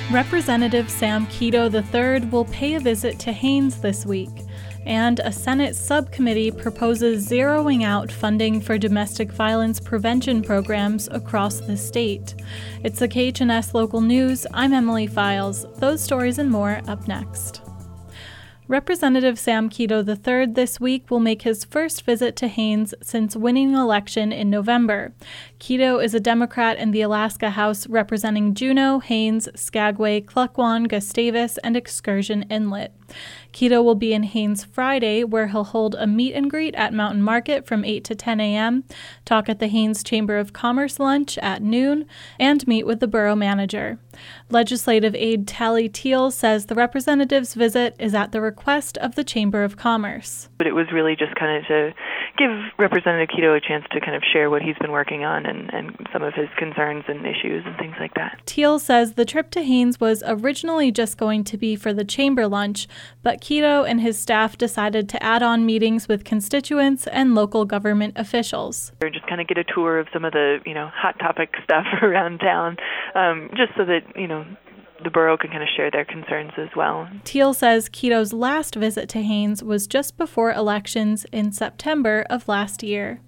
Representative Sam Kito III will pay a visit to Haines this week, and a Senate subcommittee proposes zeroing out funding for domestic violence prevention programs across the state. It's the KHNS Local News. I'm Emily Files. Those stories and more up next. Representative Sam Kito III this week will make his first visit to Haines since winning the election in November. Kito is a Democrat in the Alaska House representing Juneau, Haines, Skagway, Klukwan, Gustavus, and Excursion Inlet. Kito will be in Haines Friday, where he'll hold a meet and greet at Mountain Market from 8 to 10 a.m., talk at the Haines Chamber of Commerce lunch at noon, and meet with the borough manager. Legislative aide Tally Teal says the representative's visit is at the request of the Chamber of Commerce. But it was really just kind of to give Representative Kito a chance to kind of share what he's been working on and some of his concerns and issues and things like that. Teal says the trip to Haines was originally just going to be for the chamber lunch, but Kito and his staff decided to add on meetings with constituents and local government officials. Or just kind of get a tour of some of the, hot topic stuff around town, just so that, the borough can kind of share their concerns as well. Teal says Kito's last visit to Haines was just before elections in September of last year.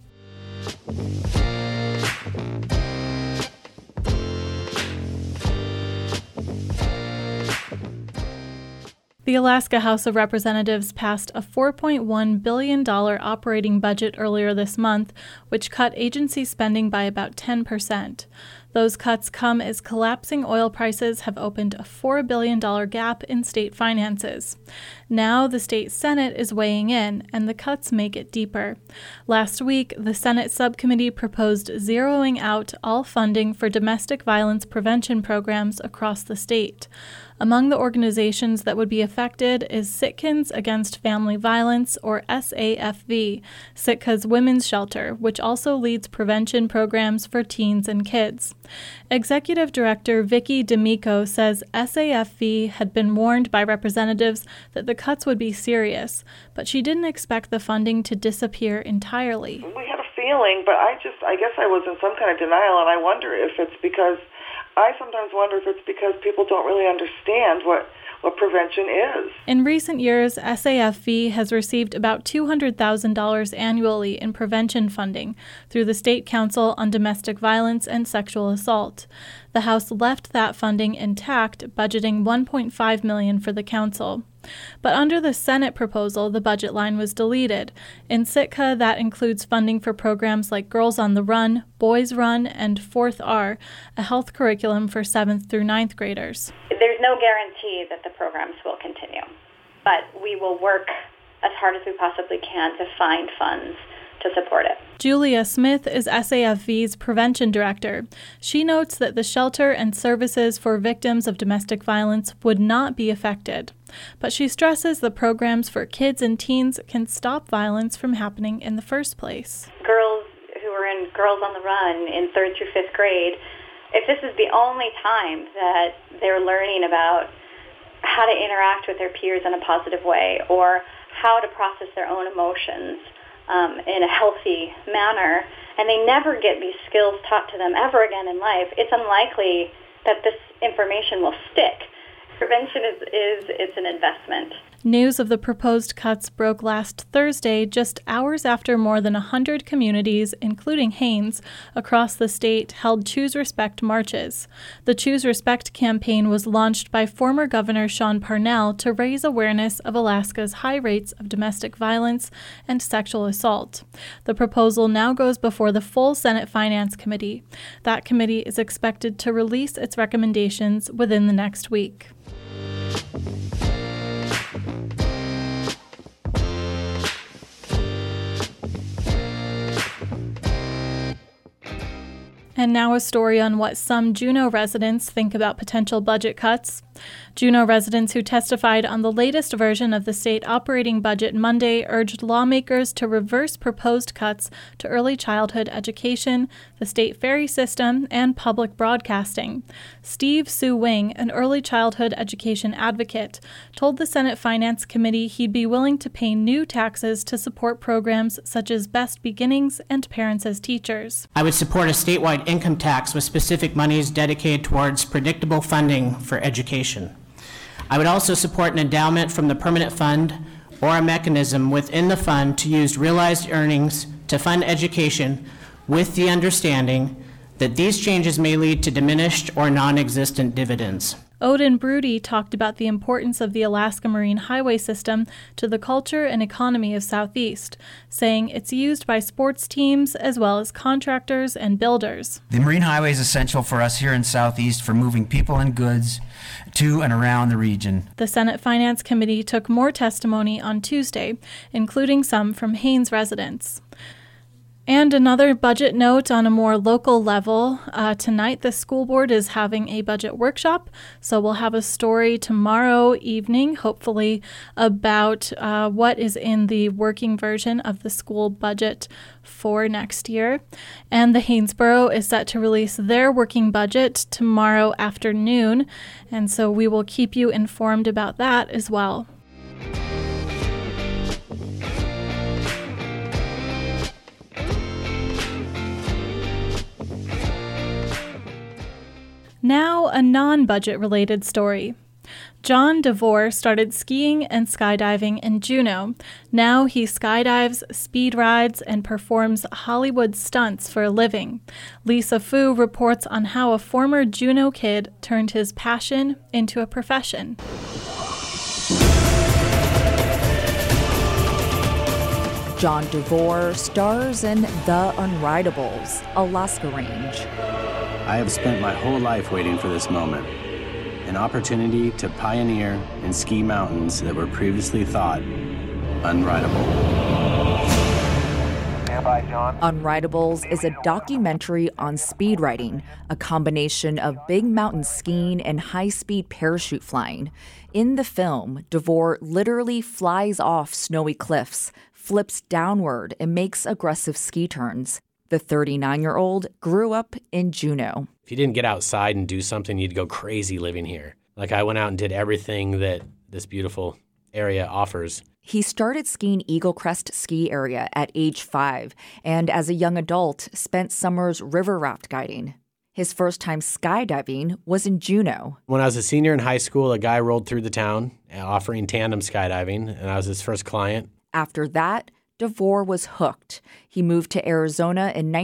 The Alaska House of Representatives passed a $4.1 billion operating budget earlier this month, which cut agency spending by about 10%. Those cuts come as collapsing oil prices have opened a $4 billion gap in state finances. Now the state Senate is weighing in, and the cuts make it deeper. Last week, the Senate subcommittee proposed zeroing out all funding for domestic violence prevention programs across the state. Among the organizations that would be affected is Sitkans Against Family Violence, or SAFV, Sitka's women's shelter, which also leads prevention programs for teens and kids. Executive Director Vicki D'Amico says SAFV had been warned by representatives that the cuts would be serious, but she didn't expect the funding to disappear entirely. We had a feeling, but I guess I was in some kind of denial, and I sometimes wonder if it's because people don't really understand what prevention is. In recent years, SAFV has received about $200,000 annually in prevention funding through the State Council on Domestic Violence and Sexual Assault. The House left that funding intact, budgeting $1.5 million for the council. But under the Senate proposal, the budget line was deleted. In Sitka, that includes funding for programs like Girls on the Run, Boys Run, and 4th R, a health curriculum for 7th through 9th graders. There's no guarantee that the programs will continue, but we will work as hard as we possibly can to find funds to support it. Julia Smith is SAFV's prevention director. She notes that the shelter and services for victims of domestic violence would not be affected. But she stresses the programs for kids and teens can stop violence from happening in the first place. Girls who are in Girls on the Run in 3rd through 5th grade, if this is the only time that they're learning about how to interact with their peers in a positive way or how to process their own emotions in a healthy manner, and they never get these skills taught to them ever again in life, it's unlikely that this information will stick. Prevention it's an investment. News of the proposed cuts broke last Thursday, just hours after more than 100 communities, including Haines, across the state held Choose Respect marches. The Choose Respect campaign was launched by former Governor Sean Parnell to raise awareness of Alaska's high rates of domestic violence and sexual assault. The proposal now goes before the full Senate Finance Committee. That committee is expected to release its recommendations within the next week. And now a story on what some Juneau residents think about potential budget cuts. Juneau residents who testified on the latest version of the state operating budget Monday urged lawmakers to reverse proposed cuts to early childhood education, the state ferry system, and public broadcasting. Steve Sue Wing, an early childhood education advocate, told the Senate Finance Committee he'd be willing to pay new taxes to support programs such as Best Beginnings and Parents as Teachers. I would support a statewide income tax with specific monies dedicated towards predictable funding for education. I would also support an endowment from the permanent fund or a mechanism within the fund to use realized earnings to fund education, with the understanding that these changes may lead to diminished or non-existent dividends. Odin Broody talked about the importance of the Alaska Marine Highway System to the culture and economy of Southeast, saying it's used by sports teams as well as contractors and builders. The Marine Highway is essential for us here in Southeast for moving people and goods to and around the region. The Senate Finance Committee took more testimony on Tuesday, including some from Haines residents. And another budget note on a more local level. Tonight, the school board is having a budget workshop, so we'll have a story tomorrow evening, hopefully, about what is in the working version of the school budget for next year. And the Haines Borough is set to release their working budget tomorrow afternoon, and so we will keep you informed about that as well. Now, a non-budget related story. John DeVore started skiing and skydiving in Juneau. Now he skydives, speed rides, and performs Hollywood stunts for a living. Lisa Fu reports on how a former Juneau kid turned his passion into a profession. John DeVore stars in The Unridables, Alaska Range. I have spent my whole life waiting for this moment, an opportunity to pioneer and ski mountains that were previously thought unrideable. Stand by, John. Unridables is a documentary on speed riding, a combination of big mountain skiing and high-speed parachute flying. In the film, DeVore literally flies off snowy cliffs, flips downward, and makes aggressive ski turns. The 39-year-old grew up in Juneau. If you didn't get outside and do something, you'd go crazy living here. Like, I went out and did everything that this beautiful area offers. He started skiing Eagle Crest Ski Area at age 5, and as a young adult, spent summers river raft guiding. His first time skydiving was in Juneau. When I was a senior in high school, a guy rolled through the town offering tandem skydiving, and I was his first client. After that, DeVore was hooked. He moved to Arizona in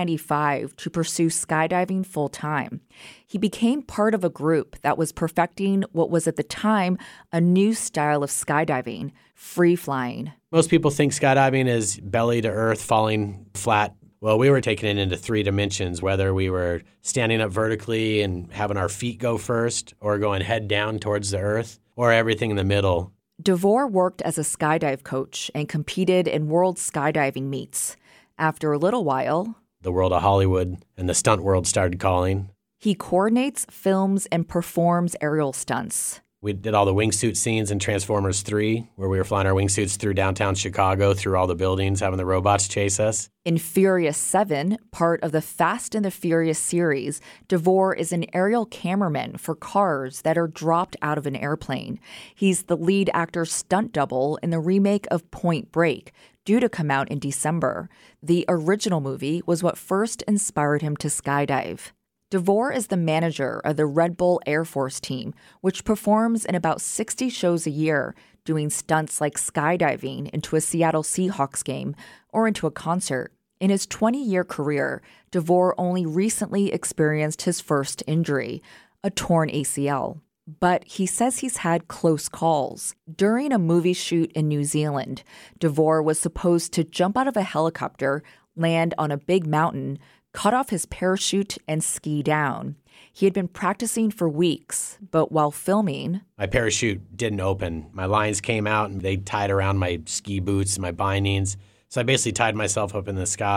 1995 to pursue skydiving full-time. He became part of a group that was perfecting what was at the time a new style of skydiving, free flying. Most people think skydiving is belly to earth, falling flat. Well, we were taking it into 3 dimensions, whether we were standing up vertically and having our feet go first, or going head down towards the earth, or everything in the middle. DeVore worked as a skydive coach and competed in world skydiving meets. After a little while, the world of Hollywood and the stunt world started calling. He coordinates, films, and performs aerial stunts. We did all the wingsuit scenes in Transformers 3, where we were flying our wingsuits through downtown Chicago, through all the buildings, having the robots chase us. In Furious 7, part of the Fast and the Furious series, DeVore is an aerial cameraman for cars that are dropped out of an airplane. He's the lead actor's stunt double in the remake of Point Break, due to come out in December. The original movie was what first inspired him to skydive. DeVore is the manager of the Red Bull Air Force team, which performs in about 60 shows a year, doing stunts like skydiving into a Seattle Seahawks game or into a concert. In his 20-year career, DeVore only recently experienced his first injury, a torn ACL. But he says he's had close calls. During a movie shoot in New Zealand, DeVore was supposed to jump out of a helicopter, land on a big mountain, cut off his parachute, and ski down. He had been practicing for weeks, but while filming, my parachute didn't open. My lines came out and they tied around my ski boots and my bindings. So I basically tied myself up in the sky.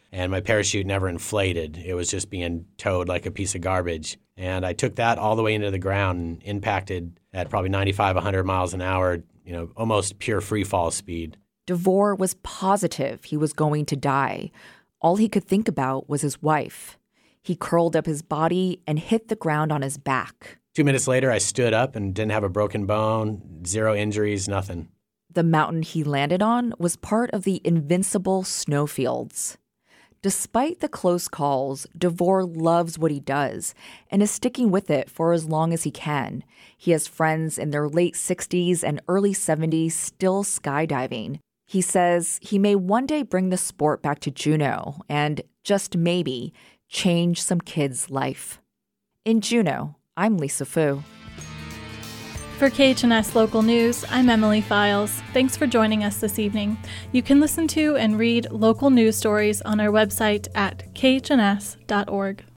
and my parachute never inflated. It was just being towed like a piece of garbage. And I took that all the way into the ground and impacted at probably 95, 100 miles an hour, almost pure free fall speed. DeVore was positive he was going to die. All he could think about was his wife. He curled up his body and hit the ground on his back. 2 minutes later, I stood up and didn't have a broken bone, 0 injuries, nothing. The mountain he landed on was part of the invincible snowfields. Despite the close calls, DeVore loves what he does and is sticking with it for as long as he can. He has friends in their late 60s and early 70s still skydiving. He says he may one day bring the sport back to Juneau and, just maybe, change some kid's life. In Juneau, I'm Lisa Fu. For KHNS Local News, I'm Emily Files. Thanks for joining us this evening. You can listen to and read local news stories on our website at khns.org.